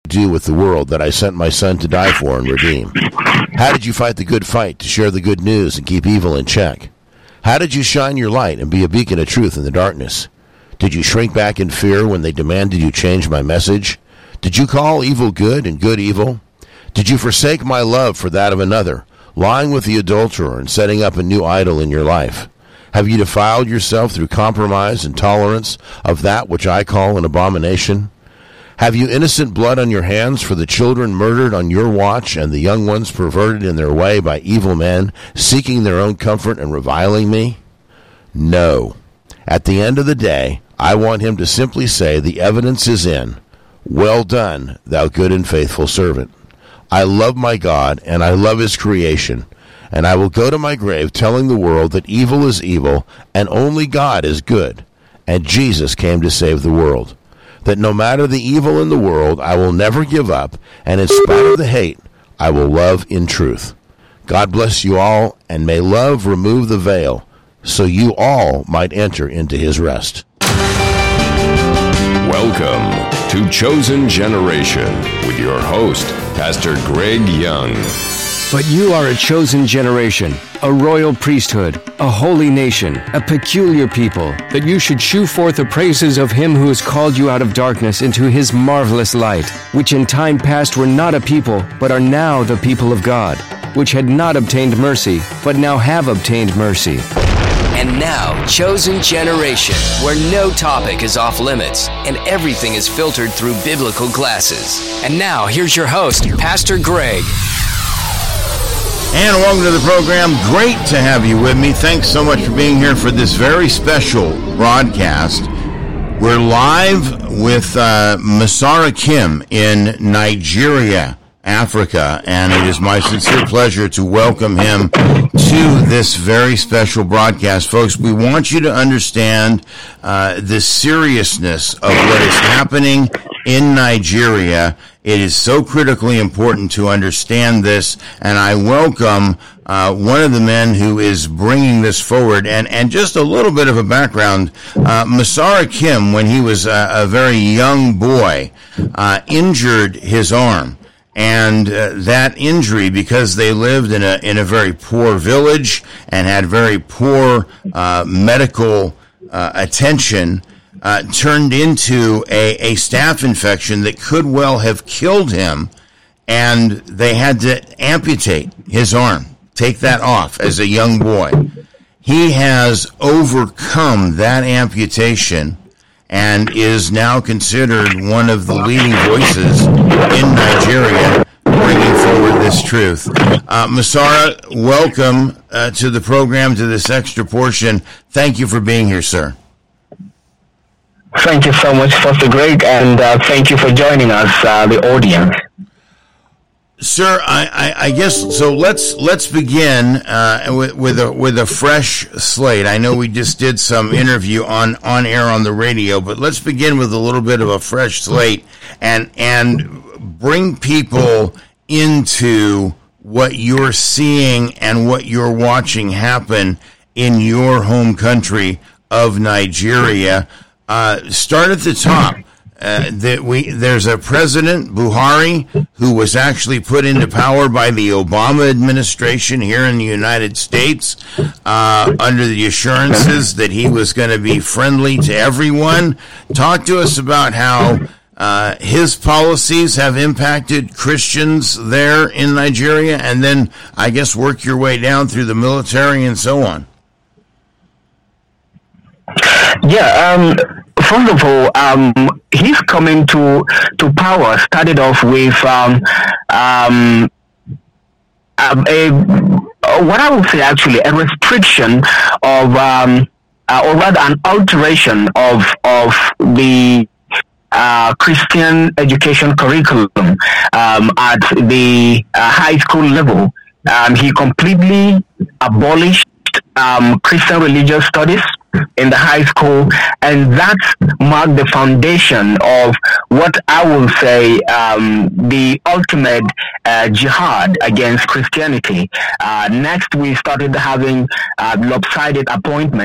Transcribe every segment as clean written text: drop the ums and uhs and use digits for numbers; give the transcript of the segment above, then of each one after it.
do with the world that I sent my son to die for and redeem? How did you fight the good fight to share the good news and keep evil in check? How did you shine your light and be a beacon of truth in the darkness? Did you shrink back in fear when they demanded you change my message? Did you call evil good and good evil? Did you forsake my love for that of another, lying with the adulterer and setting up a new idol in your life? Have you defiled yourself through compromise and tolerance of that which I call an abomination? Have you innocent blood on your hands for the children murdered on your watch and the young ones perverted in their way by evil men, seeking their own comfort and reviling me? No. At the end of the day, I want him to simply say the evidence is in. Well done, thou good and faithful servant. I love my God, and I love his creation, and I will go to my grave telling the world that evil is evil, and only God is good, and Jesus came to save the world. That no matter the evil in the world, I will never give up, and in spite of the hate, I will love in truth. God bless you all, and may love remove the veil, so you all might enter into his rest. Welcome to Chosen Generation with your host, Pastor Greg Young. But you are a chosen generation, a royal priesthood, a holy nation, a peculiar people, that you should shew forth the praises of him who has called you out of darkness into his marvelous light, which in time past were not a people, but are now the people of God, which had not obtained mercy, but now have obtained mercy. And now, Chosen Generation, where no topic is off limits and everything is filtered through biblical glasses. And now, here's your host, Pastor Greg. And welcome to the program. Great to have you with me. Thanks so much for being here for this very special broadcast. We're live with Masara Kim in Nigeria, Africa, and it is my sincere pleasure to welcome him to this very special broadcast. Folks, we want you to understand the seriousness of what is happening in Nigeria. It is so critically important to understand this, and I welcome one of the men who is bringing this forward. And just a little bit of a background, Masara Kim, when he was a very young boy, injured his arm. And that injury, because they lived in a very poor village and had very poor medical attention, turned into a staph infection that could well have killed him, and they had to amputate his arm, take that off as a young boy. He has overcome that amputation and is now considered one of the leading voices in Nigeria bringing forward this truth. Masara, welcome to the program, to this extra portion. Thank you for being here, sir. Thank you so much, Pastor Greg, and thank you for joining us, the audience. Sir, I guess so. Let's begin with a fresh slate. I know we just did some interview on air on the radio, but let's begin with a little bit of a fresh slate and bring people into what you're seeing and what you're watching happen in your home country of Nigeria. Start at the top. There's a President Buhari who was actually put into power by the Obama administration here in the United States under the assurances that he was going to be friendly to everyone. Talk to us about how his policies have impacted Christians there in Nigeria, and then I guess work your way down through the military and so on. Yeah, first of all, his coming to power started off with what I would say actually a restriction of, or rather an alteration of the Christian education curriculum at the high school level. He completely abolished Christian religious studies in the high school, and that marked the foundation of what I will say the ultimate jihad against Christianity. Next, we started having lopsided appointments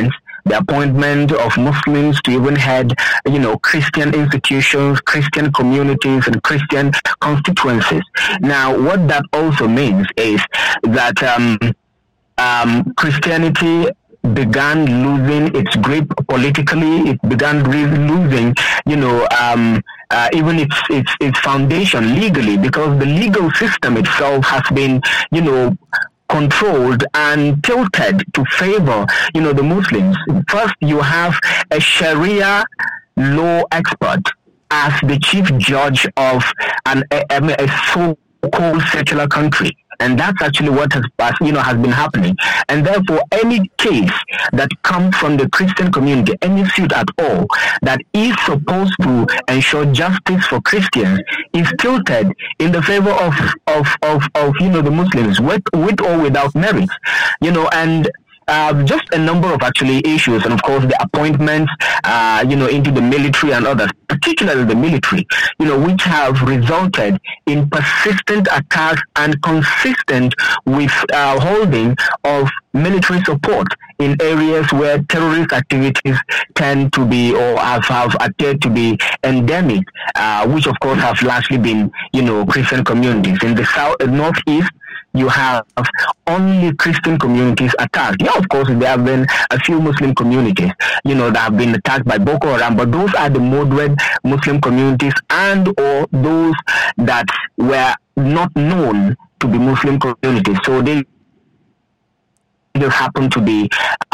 the appointment of Muslims to even head, Christian institutions, Christian communities, and Christian constituencies. Now, what that also means is that Christianity began losing its grip politically. It began losing, even its foundation legally, because the legal system itself has been, controlled and tilted to favor, the Muslims. First, you have a Sharia law expert as the chief judge of a so-called secular country. And that's actually what has been happening. And therefore, any case that comes from the Christian community, any suit at all that is supposed to ensure justice for Christians, is tilted in the favor of the Muslims, with or without merit. And just a number of actually issues, and of course the appointments, into the military and others, particularly the military, which have resulted in persistent attacks and consistent with holding of military support in areas where terrorist activities tend to be or have appeared to be endemic, which of course have largely been, Christian communities. In the northeast, you have only Christian communities attacked. Yeah, of course, there have been a few Muslim communities, that have been attacked by Boko Haram, but those are the moderate Muslim communities and or those that were not known to be Muslim communities. So they just happen to be,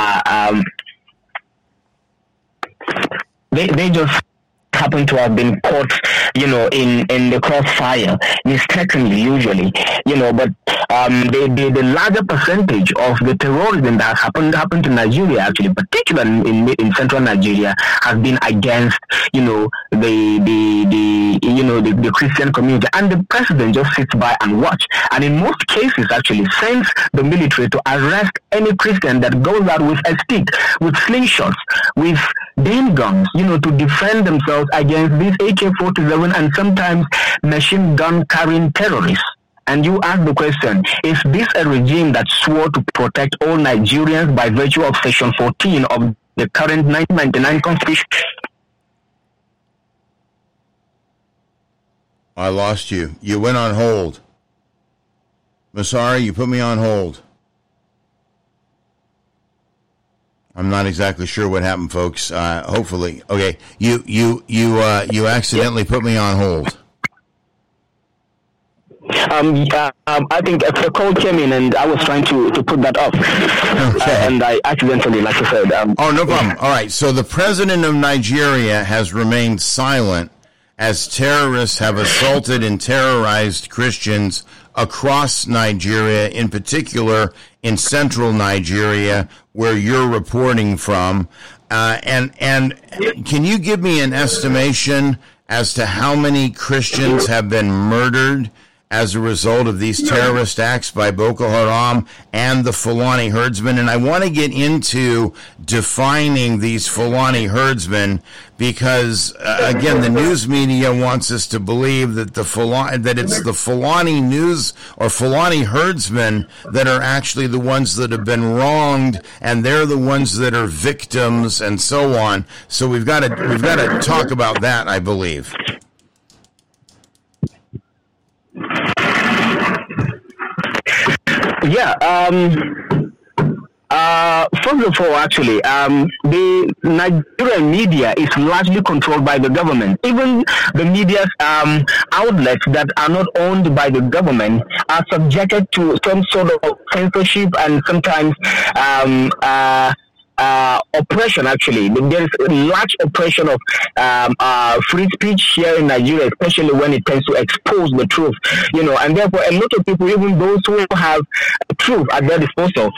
they just happen to have been caught, in the crossfire, mistakenly usually, but the larger percentage of the terrorism that happened to Nigeria, actually, particularly in central Nigeria, has been against, the Christian community, and the president just sits by and watch, and in most cases actually sends the military to arrest any Christian that goes out with a stick, with slingshots, with beam guns, to defend themselves against these AK-47 and sometimes machine gun carrying terrorists. And you ask the question, is this a regime that swore to protect all Nigerians by virtue of Section 14 of the current 1999 Constitution? I lost you. You went on hold. Masari, you put me on hold. I'm not exactly sure what happened, folks. Hopefully, okay. You accidentally put me on hold. I think a call came in, and I was trying to put that off, and I accidentally, like I said. Oh, no problem. All right. So the president of Nigeria has remained silent as terrorists have assaulted and terrorized Christians across Nigeria, in particular in central Nigeria, where you're reporting from. And can you give me an estimation as to how many Christians have been murdered as a result of these terrorist acts by Boko Haram and the Fulani herdsmen? And I want to get into defining these Fulani herdsmen because, again, the news media wants us to believe that it's the Fulani news or Fulani herdsmen that are actually the ones that have been wronged, and they're the ones that are victims, and so on. So we've got to talk about that, I believe. Yeah. First of all, actually, the Nigerian media is largely controlled by the government. Even the media's outlets that are not owned by the government are subjected to some sort of censorship and sometimes oppression. Actually, there is a large oppression of free speech here in Nigeria, especially when it tends to expose the truth, and therefore a lot of people, even those who have truth at their disposal.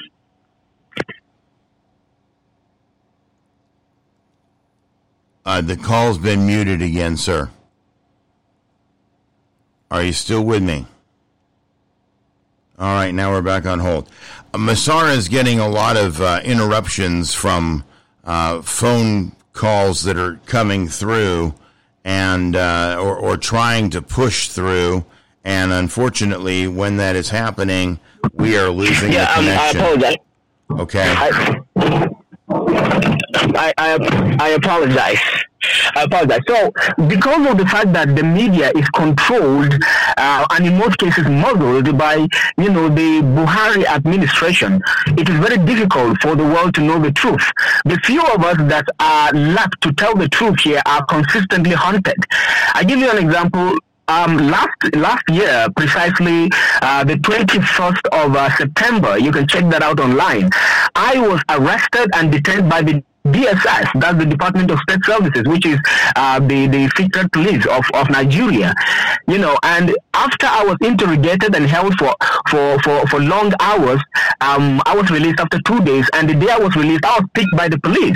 The call's been muted again, sir. Are you still with me? All right, now we're back on hold. Masara is getting a lot of interruptions from phone calls that are coming through and or trying to push through. And unfortunately, when that is happening, we are losing the connection. I apologize. Okay. I apologize. So, because of the fact that the media is controlled and in most cases muzzled by, the Buhari administration, it is very difficult for the world to know the truth. The few of us that are left to tell the truth here are consistently hunted. I give you an example. Last year, precisely the 21st of September, you can check that out online, I was arrested and detained by the DSS, that's the Department of State Services, which is the secret police of Nigeria, and after I was interrogated and held for long hours, I was released after 2 days, and the day I was released, I was picked by the police.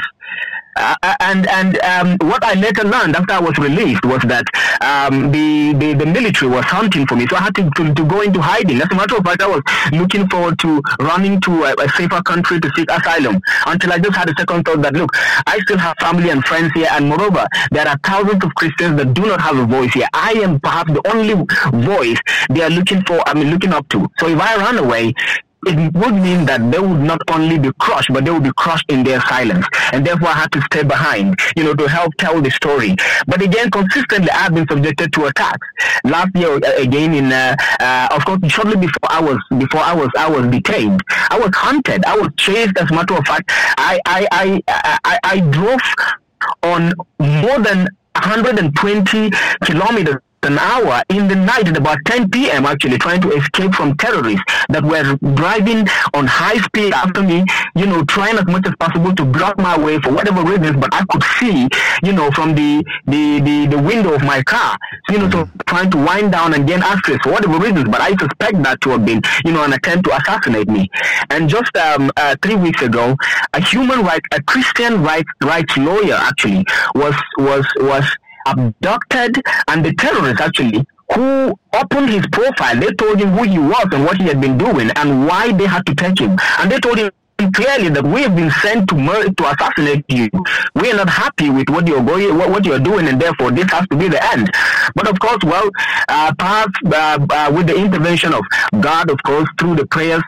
And what I later learned after I was released was that the military was hunting for me, so I had to go into hiding. As a matter of fact, I was looking forward to running to a safer country to seek asylum, until I just had a second thought that, look, I still have family and friends here, and moreover, there are thousands of Christians that do not have a voice here. I am perhaps the only voice they are looking up to. So if I run away, it would mean that they would not only be crushed, but they would be crushed in their silence. And therefore, I had to stay behind, to help tell the story. But again, consistently, I've been subjected to attacks. Last year, again, of course, shortly before I was detained, I was hunted. I was chased. As a matter of fact, I drove on more than 120 kilometers an hour in the night at about 10 p.m. actually, trying to escape from terrorists that were driving on high speed after me, trying as much as possible to block my way for whatever reasons, but I could see, from the window of my car, so trying to wind down and gain access for whatever reasons, but I suspect that to have been, an attempt to assassinate me. And just 3 weeks ago, a Christian rights lawyer actually was abducted, and the terrorists actually who opened his profile, they told him who he was and what he had been doing and why they had to take him. And they told him clearly that we have been sent to assassinate you. We are not happy with what you're doing, and therefore this has to be the end. But of course, perhaps with the intervention of God, of course, through the prayers,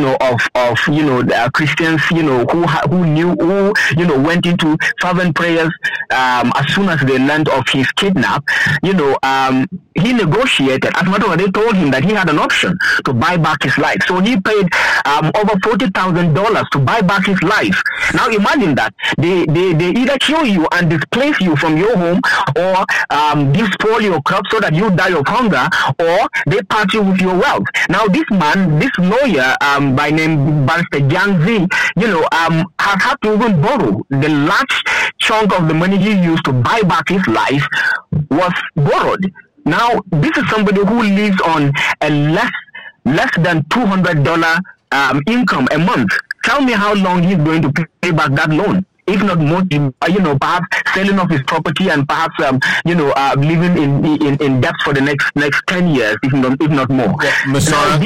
of Christians, who went into fervent prayers as soon as they learned of his kidnap, he negotiated. As a matter of fact, they told him that he had an option to buy back his life. So he paid over $40,000 to buy back his life. Now imagine that. They either kill you and displace you from your home, or despoil your crops so that you die of hunger, or they part you with your wealth. Now this lawyer by name Barrister Jan Z, has had to even borrow. The large chunk of the money he used to buy back his life was borrowed. Now, this is somebody who lives on a less than $200 income a month. Tell me how long he's going to pay back that loan. If not more, perhaps selling off his property and perhaps, living in debt for the next 10 years, if not more. Masara,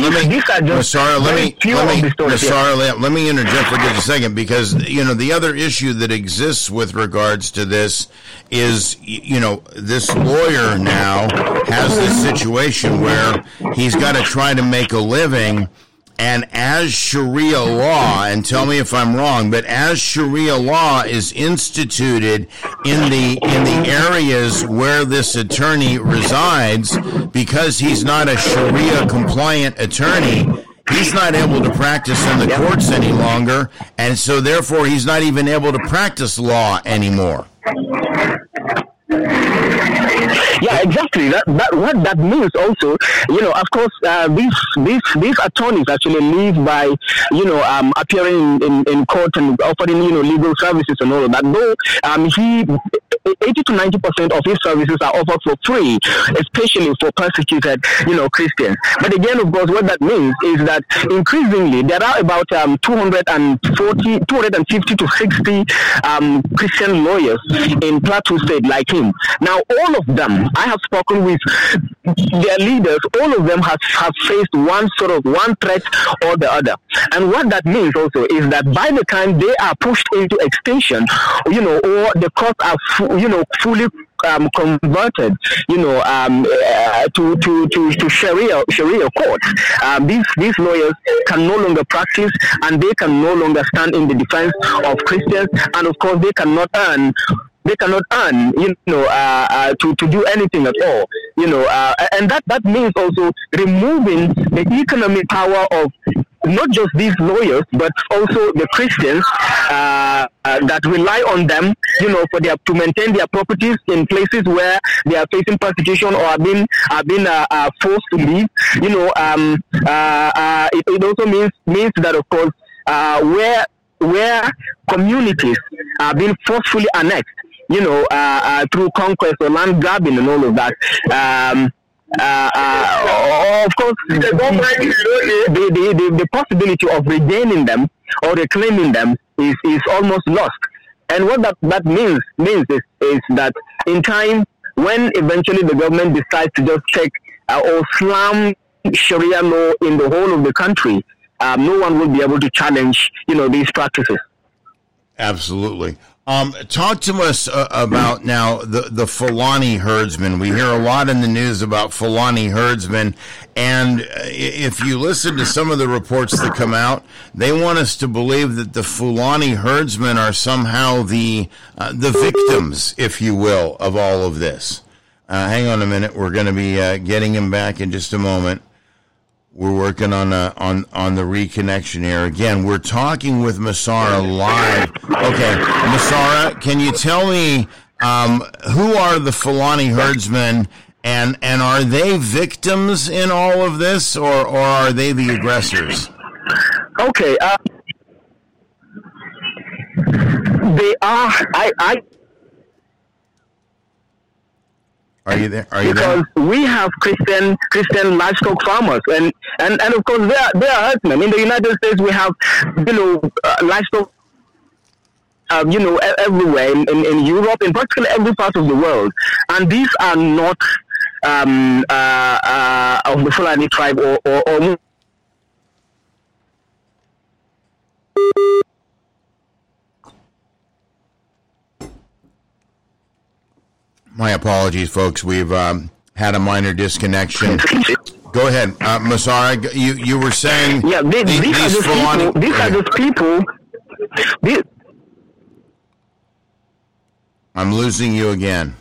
let me interject for just a second, because, the other issue that exists with regards to this is, this lawyer now has this situation where he's got to try to make a living. And as Sharia law, and tell me if I'm wrong, but as Sharia law is instituted in the areas where this attorney resides, because he's not a Sharia compliant attorney, he's not able to practice in the courts any longer, and so therefore he's not even able to practice law anymore. Yeah, exactly. What that means also, of course, these attorneys actually live by, appearing in court and offering, legal services and all of that. Though 80 to 90% of his services are offered for free, especially for persecuted, Christians. But again, of course, what that means is that increasingly there are about 250 to 60 Christian lawyers in Plateau State like him. Now, all of them, I have spoken with their leaders, all of them have faced one threat or the other. And what that means also is that by the time they are pushed into extinction, or the courts are fully converted, to Sharia courts. These lawyers can no longer practice, and they can no longer stand in the defense of Christians, and of course they cannot earn, to do anything at all, and that means also removing the economic power of not just these lawyers, but also the Christians that rely on them, to maintain their properties in places where they are facing persecution or are being forced to leave. It also means that, of course, where communities are being forcefully annexed, through conquest or land grabbing and all of that. Of course, the possibility of regaining them or reclaiming them is almost lost. And what that means is that in time, when eventually the government decides to just take or slam Sharia law in the whole of the country, no one will be able to challenge, these practices. Absolutely. Talk to us about now the Fulani herdsmen. We hear a lot in the news about Fulani herdsmen, and if you listen to some of the reports that come out, they want us to believe that the Fulani herdsmen are somehow the victims, if you will, of all of this. Hang on a minute. We're going to be getting him back in just a moment. We're working on the reconnection here. Again, we're talking with Massara live. Okay, Massara, can you tell me who are the Fulani herdsmen, and are they victims in all of this, or are they the aggressors? Okay, they are. Are you there? Because we have Christian livestock farmers, and of course they are herdsmen. In the United States, we have livestock, everywhere in Europe, in practically every part of the world, and these are not of the Fulani tribe or My apologies, folks. We've had a minor disconnection. Go ahead, Massara. You were saying, yeah, these are the people. I'm losing you again.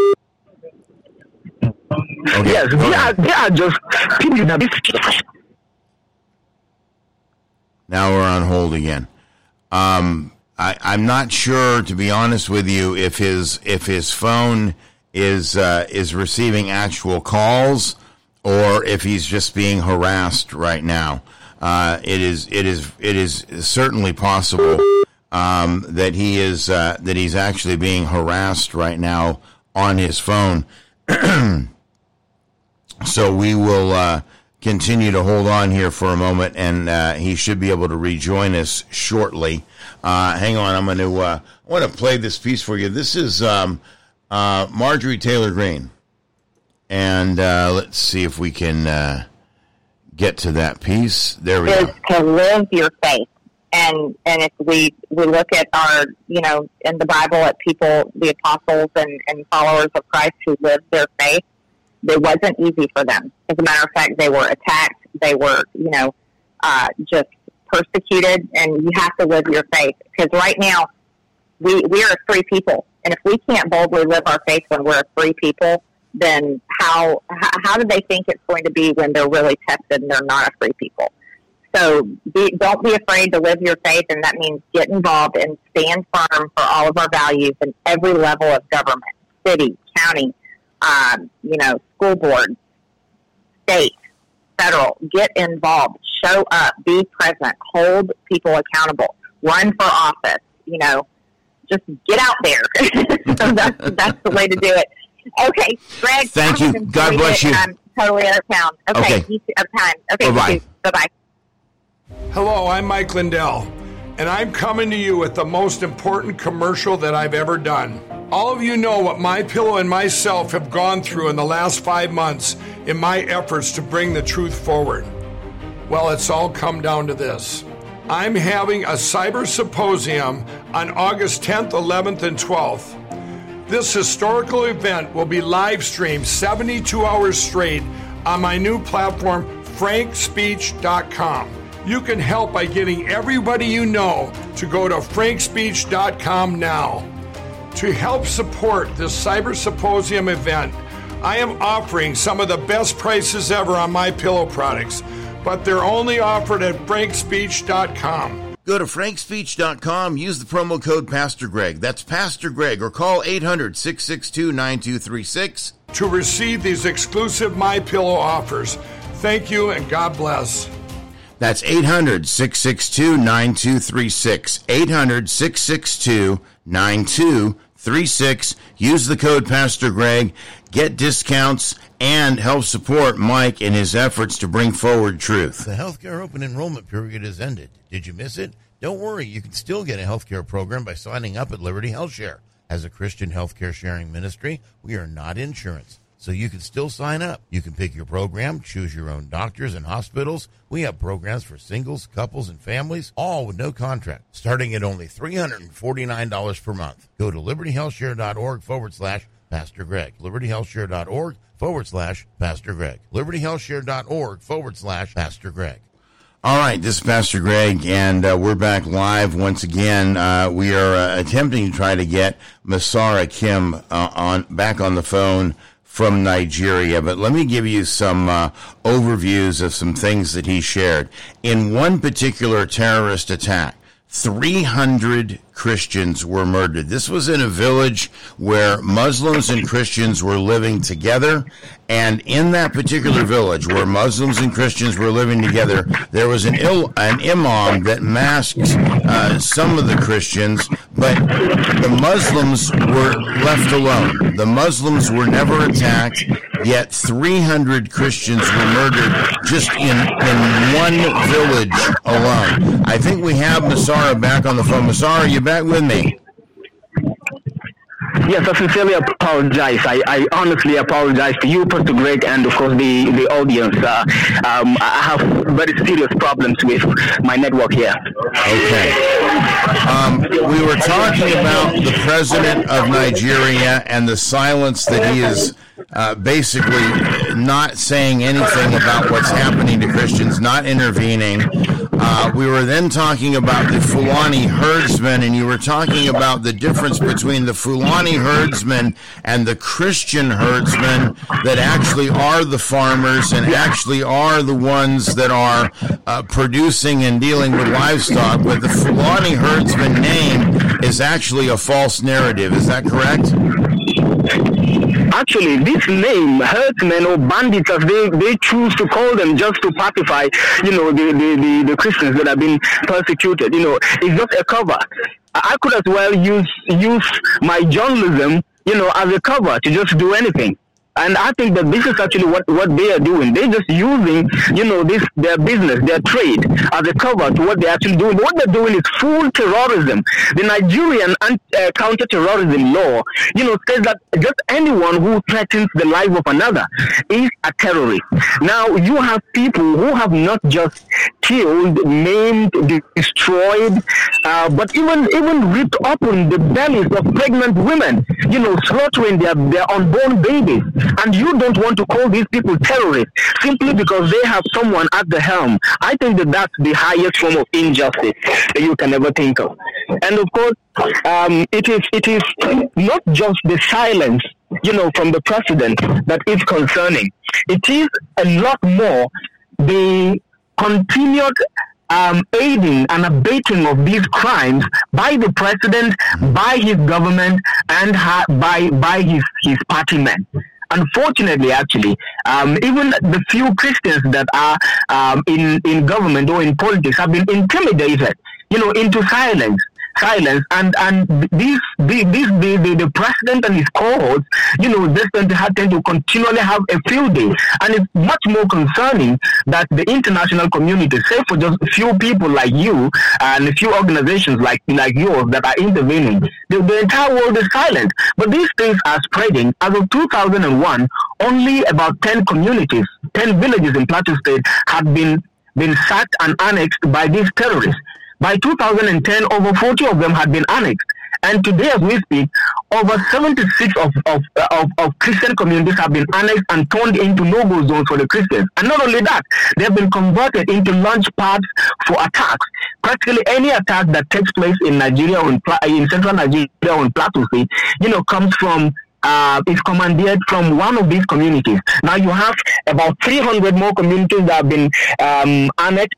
Okay, yes, they are just people that. Now we're on hold again. I'm not sure, to be honest with you, if his phone is receiving actual calls or if he's just being harassed right now. It is certainly possible that he's actually being harassed right now on his phone. So we will continue to hold on here for a moment, and he should be able to rejoin us shortly. Hang on, I want to play this piece for you. This is Marjorie Taylor Greene, and let's see if we can get to that piece. There we go. Is to live your faith, and if we look at our, in the Bible, at people, the apostles and followers of Christ who lived their faith, it wasn't easy for them. As a matter of fact, they were attacked. They were, just persecuted, and you have to live your faith. Because right now, we are a free people. And if we can't boldly live our faith when we're a free people, then how do they think it's going to be when they're really tested and they're not a free people? So don't be afraid to live your faith, and that means get involved and stand firm for all of our values in every level of government, city, county, school board, state, federal. Get involved, show up, be present, hold people accountable, run for office, just get out there. So that's the way to do it. Okay, Greg. Thank you. God bless you. I'm totally out of town. Okay. You of time. Okay. Bye-bye. Bye-bye. Hello, I'm Mike Lindell, and I'm coming to you with the most important commercial that I've ever done. All of you know what MyPillow and myself have gone through in the last 5 months in my efforts to bring the truth forward. Well, it's all come down to this. I'm having a cyber symposium on August 10th, 11th, and 12th. This historical event will be live streamed 72 hours straight on my new platform, frankspeech.com. You can help by getting everybody you know to go to frankspeech.com now. To help support this Cyber Symposium event, I am offering some of the best prices ever on my pillow products, but they're only offered at frankspeech.com. Go to frankspeech.com, use the promo code Pastor Greg. That's Pastor Greg, or call 800-662-9236 to receive these exclusive MyPillow offers. Thank you and God bless. That's 800-662-9236. 800-662-9236. Use the code Pastor Greg. Get discounts and help support Mike in his efforts to bring forward truth. The healthcare open enrollment period has ended. Did you miss it? Don't worry. You can still get a healthcare program by signing up at Liberty HealthShare. As a Christian healthcare sharing ministry, we are not insurance, so you can still sign up. You can pick your program, choose your own doctors and hospitals. We have programs for singles, couples, and families, all with no contract, starting at only $349 per month. Go to libertyhealthshare.org/Pastor Greg. libertyhealthshare.org/Pastor Greg. libertyhealthshare.org/Pastor Greg. All right, this is Pastor Greg, and we're back live once again. We are attempting to try to get Masara Kim back on the phone from Nigeria, but let me give you some overviews of some things that he shared. In one particular terrorist attack, 300 Christians were murdered. This was in a village where Muslims and Christians were living together, and in that particular village where Muslims and Christians were living together, there was an imam that masked some of the Christians, but the Muslims were left alone. The Muslims were never attacked, yet 300 Christians were murdered just in one village alone. I think we have Masara back on the phone. Masara, you back with me? Yes, I sincerely apologize. I honestly apologize to you, Pastor Greg, and of course the audience. I have very serious problems with my network here. Okay. We were talking about the president of Nigeria and the silence that he is basically not saying anything about what's happening to Christians, not intervening. We were then talking about the Fulani herdsmen, and you were talking about the difference between the Fulani herdsmen and the Christian herdsmen that actually are the farmers and actually are the ones that are producing and dealing with livestock. But the Fulani herdsman name is actually a false narrative. Is that correct? Actually, this name, herdsmen or bandits, as they choose to call them just to pacify, the Christians that have been persecuted, it's just a cover. I could as well use my journalism, as a cover to just do anything. And I think that this is actually what they are doing. They're just using, their business, their trade as a cover to what they're actually doing. What they're doing is full terrorism. The Nigerian counter-terrorism law, says that just anyone who threatens the life of another is a terrorist. Now, you have people who have not just killed, maimed, destroyed, but even ripped open the bellies of pregnant women, slaughtering their unborn babies. And you don't want to call these people terrorists simply because they have someone at the helm. I think that that's the highest form of injustice that you can ever think of. And of course, it is not just the silence, from the president that is concerning. It is a lot more the continued aiding and abating of these crimes by the president, by his government, and by his party men. Unfortunately, actually, even the few Christians that are in government or in politics have been intimidated, into silence, and the president and his cohorts, they tend to continually have a field day, and it's much more concerning that the international community, say for just a few people like you and a few organizations like yours that are intervening, the entire world is silent. But these things are spreading. As of 2001, only about 10 communities, 10 villages in Plateau State had been sacked and annexed by these terrorists. By 2010, over 40 of them had been annexed. And today, as we speak, over 76 of Christian communities have been annexed and turned into no-go zones for the Christians. And not only that, they have been converted into launch pads for attacks. Practically any attack that takes place in Nigeria, in central Nigeria, on Plateau State, comes from is commandeered from one of these communities. Now you have about 300 more communities that have been annexed.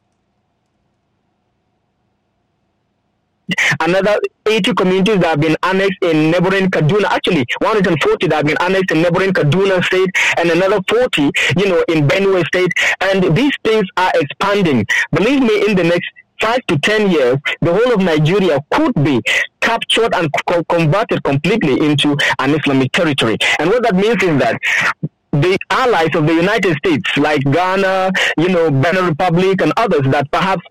Another 80 communities that have been annexed in neighboring Kaduna. Actually, 140 that have been annexed in neighboring Kaduna State, and another 40, in Benue State. And these things are expanding. Believe me, in the next 5 to 10 years, the whole of Nigeria could be captured and converted completely into an Islamic territory. And what that means is that the allies of the United States, like Ghana, Benin Republic, and others that perhaps,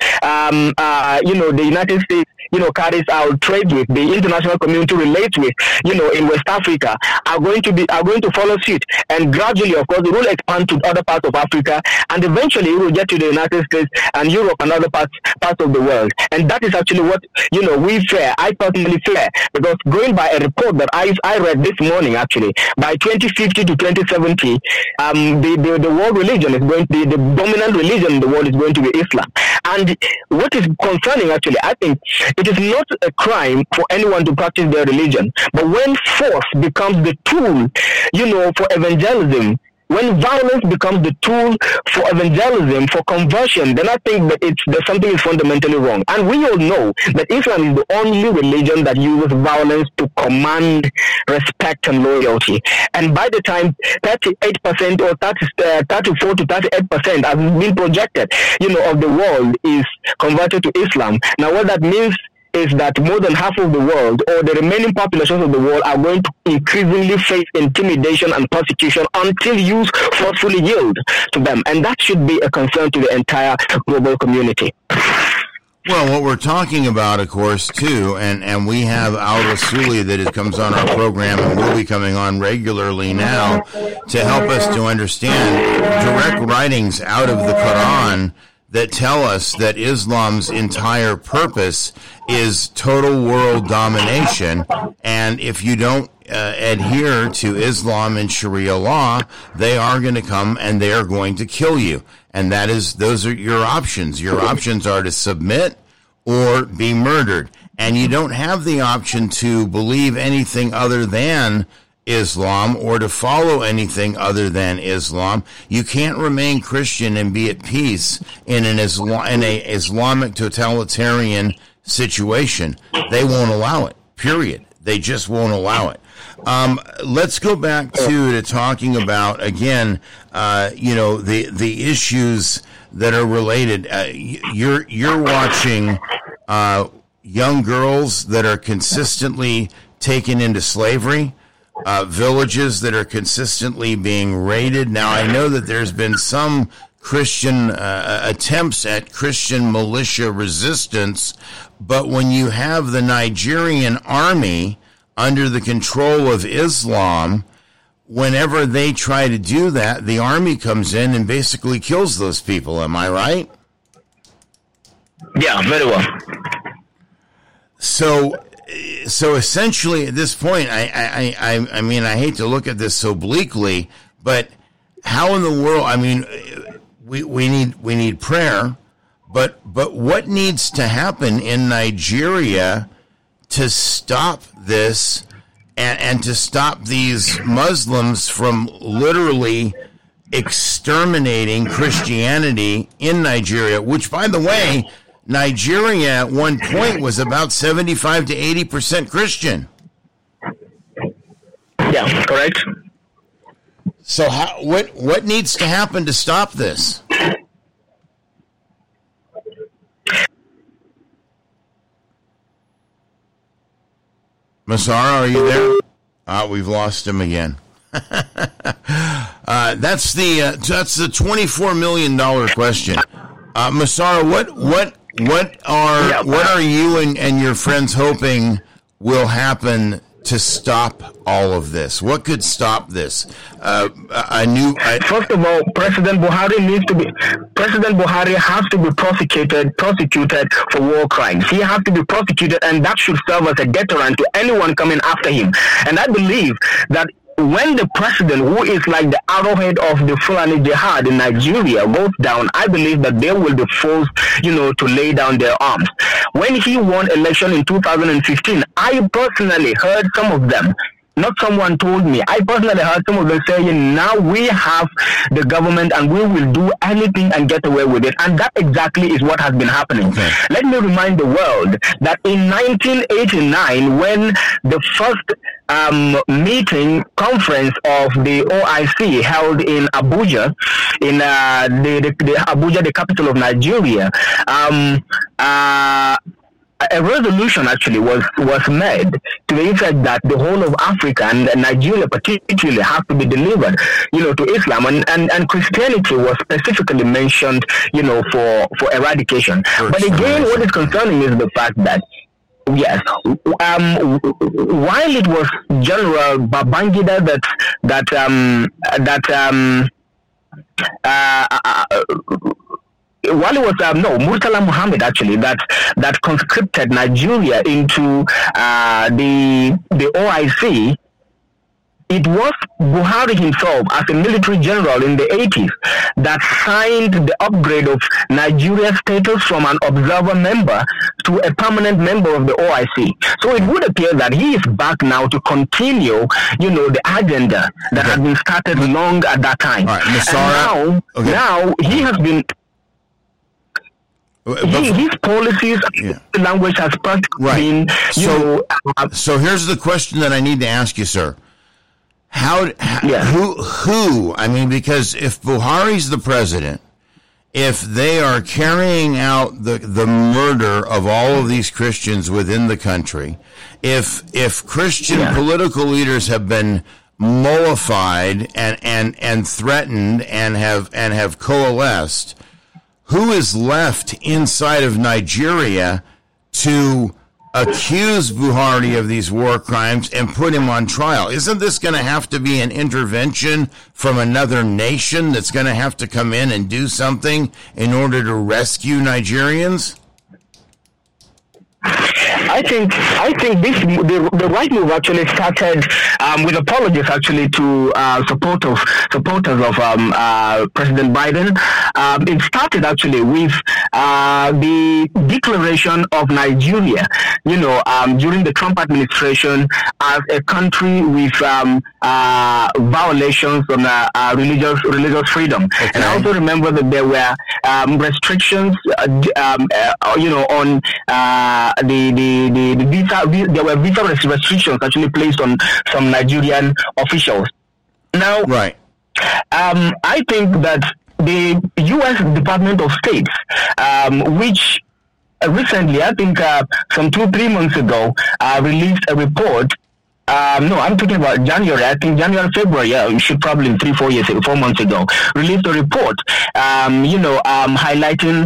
the United States, carries out trade with, the international community relates with, in West Africa, are going to follow suit. And gradually, of course, it will expand to other parts of Africa, and eventually it will get to the United States and Europe and other parts of the world. And that is actually what, we fear. I personally fear, because going by a report that I read this morning, actually, by 2050 to 2070, the world religion is going to be, the dominant religion in the world is going to be Islam. And what is concerning, actually, I think it is not a crime for anyone to practice their religion, but when force becomes the tool, for evangelism, when violence becomes the tool for evangelism, for conversion, then I think that there's something is fundamentally wrong. And we all know that Islam is the only religion that uses violence to command respect and loyalty. And by the time 38% or 34 to 38% has been projected, of the world is converted to Islam. Now, what that means is that more than half of the world, or the remaining populations of the world, are going to increasingly face intimidation and persecution until you forcefully yield to them. And that should be a concern to the entire global community. Well, what we're talking about, of course, too, and we have Al Rasuli that comes on our program and will be coming on regularly now to help us to understand direct writings out of the Quran that tell us that Islam's entire purpose is total world domination, and if you don't adhere to Islam and Sharia law, they are going to come and they are going to kill you. And those are your options. Your options are to submit or be murdered. And you don't have the option to believe anything other than Islam or to follow anything other than Islam. You can't remain Christian and be at peace in a Islamic totalitarian situation. They won't allow it, period. They just won't allow it. Let's go back to talking about, again, the issues that are related. You're watching young girls that are consistently taken into slavery, villages that are consistently being raided. Now, I know that there's been some Christian attempts at Christian militia resistance, but when you have the Nigerian army under the control of Islam, whenever they try to do that, the army comes in and basically kills those people. Am I right? Yeah, very well. So essentially at this point, I mean, I hate to look at this so bleakly, but how in the world, I mean, we need prayer, but what needs to happen in Nigeria to stop this and to stop these Muslims from literally exterminating Christianity in Nigeria, which, by the way, Nigeria at one point was about 75 to 80% Christian. Yeah, correct. So what needs to happen to stop this? Masara, are you there? We've lost him again. That's the $24 million question. Masara, what are you and your friends hoping will happen to stop all of this? What could stop this? First of all, President Buhari has to be prosecuted for war crimes. He has to be prosecuted, and that should serve as a deterrent to anyone coming after him. And I believe that when the president, who is like the arrowhead of the Fulani Jihad in Nigeria, goes down, I believe that they will be forced, to lay down their arms. When he won election in 2015, I personally heard some of them. Not someone told me. I personally heard some of them saying, now we have the government and we will do anything and get away with it. And that exactly is what has been happening. Okay. Let me remind the world that in 1989, when the first conference of the OIC held in Abuja, in the Abuja, the capital of Nigeria, a resolution actually was made to the effect that the whole of Africa and Nigeria particularly have to be delivered, to Islam, and Christianity was specifically mentioned, for eradication. But again, what is concerning is the fact that yes, while it was General Babangida while it was Murtala Muhammad actually that conscripted Nigeria into the OIC, it was Buhari himself as a military general in the 80s that signed the upgrade of Nigeria's status from an observer member to a permanent member of the OIC. So it would appear that he is back now to continue, the agenda that had been started long at that time. All right, Masara, and now he has been. His policies, language has been, So here's the question that I need to ask you, sir. Who? I mean, because if Buhari's the president, if they are carrying out the murder of all of these Christians within the country, if Christian political leaders have been mollified and threatened and have coalesced, who is left inside of Nigeria to accuse Buhari of these war crimes and put him on trial? Isn't this going to have to be an intervention from another nation that's going to have to come in and do something in order to rescue Nigerians? I think the right move actually started with apologies actually to supporters of President Biden. It started actually with the declaration of Nigeria, during the Trump administration as a country with violations on religious freedom. Okay. And I also remember that there were restrictions, on the visa. There were visa restrictions actually placed on some Nigerian officials. Now, right. I think that the U.S. Department of State, which recently, I think some 2-3 months ago, released a report. No, I'm talking about January. I think February. Yeah, you should probably 4 months ago, released a report. Highlighting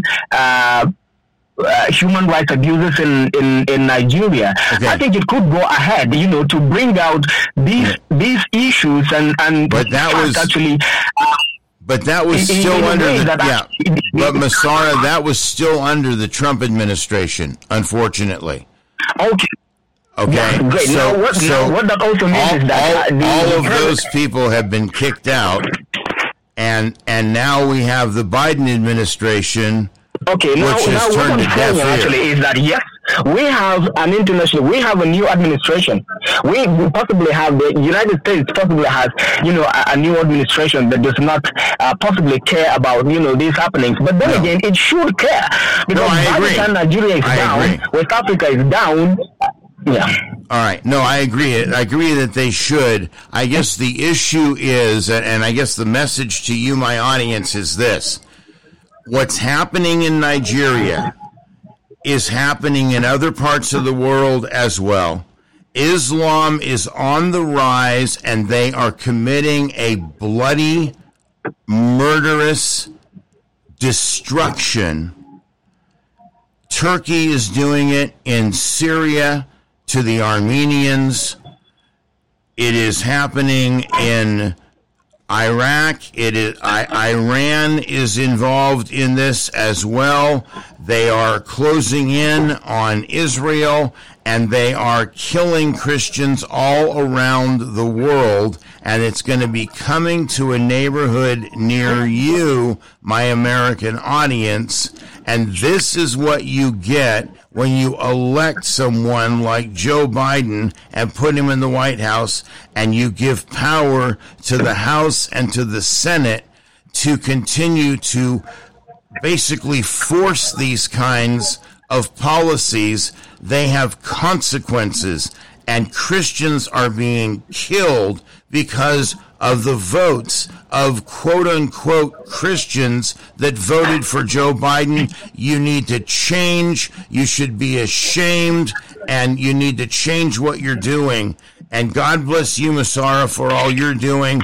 human rights abuses in Nigeria. Okay. I think it could go ahead, to bring out these issues and. But that was actually. But that was still under But Masara, that was still under the Trump administration, unfortunately. Okay. Okay. Great. So what that also means is that all of those people have been kicked out, and now we have the Biden administration. Okay. Now what I'm saying actually is that yes, we have a new administration. We possibly have the United States possibly has, a new administration that does not possibly care about, these happenings. But then again, it should care because by the time Nigeria is down, West Africa is down. Yeah. All right. No, I agree. I agree that they should. I guess the issue is, and I guess the message to you, my audience, is this. What's happening in Nigeria is happening in other parts of the world as well. Islam is on the rise, and they are committing a bloody, murderous destruction. Turkey is doing it in Syria to the Armenians. It is happening in Iraq. Iran is involved in this as well. They are closing in on Israel, and they are killing Christians all around the world, and it's going to be coming to a neighborhood near you, my American audience, and this is what you get when you elect someone like Joe Biden and put him in the White House, and you give power to the House and to the Senate to continue to basically force these kinds of policies. They have consequences, and Christians are being killed because of the votes of quote-unquote Christians that voted for Joe Biden. You need to change. You should be ashamed, and you need to change what you're doing. And God bless you, Massara, for all you're doing.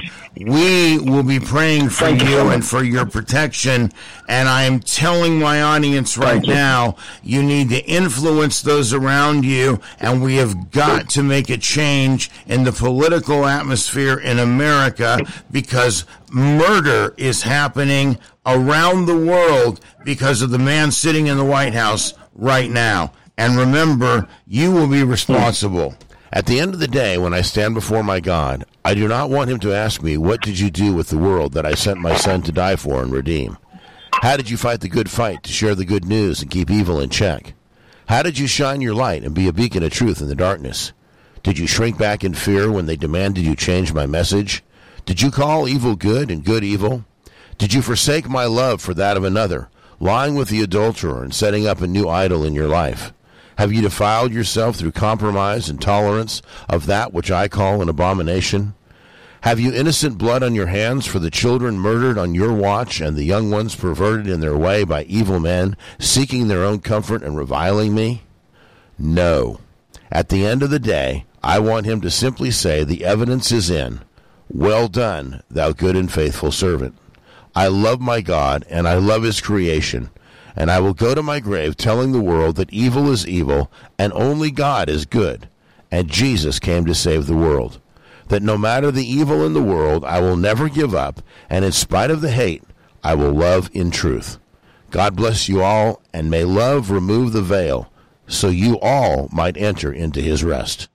We will be praying for you and for your protection. And I am telling my audience right now, you need to influence those around you, and we have got to make a change in the political atmosphere in America, because murder is happening around the world because of the man sitting in the White House right now. And remember, you will be responsible. At the end of the day, when I stand before my God, I do not want him to ask me, what did you do with the world that I sent my son to die for and redeem? How did you fight the good fight to share the good news and keep evil in check? How did you shine your light and be a beacon of truth in the darkness? Did you shrink back in fear when they demanded you change my message? Did you call evil good and good evil? Did you forsake my love for that of another, lying with the adulterer and setting up a new idol in your life? Have you defiled yourself through compromise and tolerance of that which I call an abomination? Have you innocent blood on your hands for the children murdered on your watch and the young ones perverted in their way by evil men, seeking their own comfort and reviling me? No. At the end of the day, I want him to simply say, the evidence is in. Well done, thou good and faithful servant. I love my God, and I love his creation. And I will go to my grave telling the world that evil is evil and only God is good, and Jesus came to save the world. That no matter the evil in the world, I will never give up, and in spite of the hate, I will love in truth. God bless you all, and may love remove the veil, so you all might enter into his rest.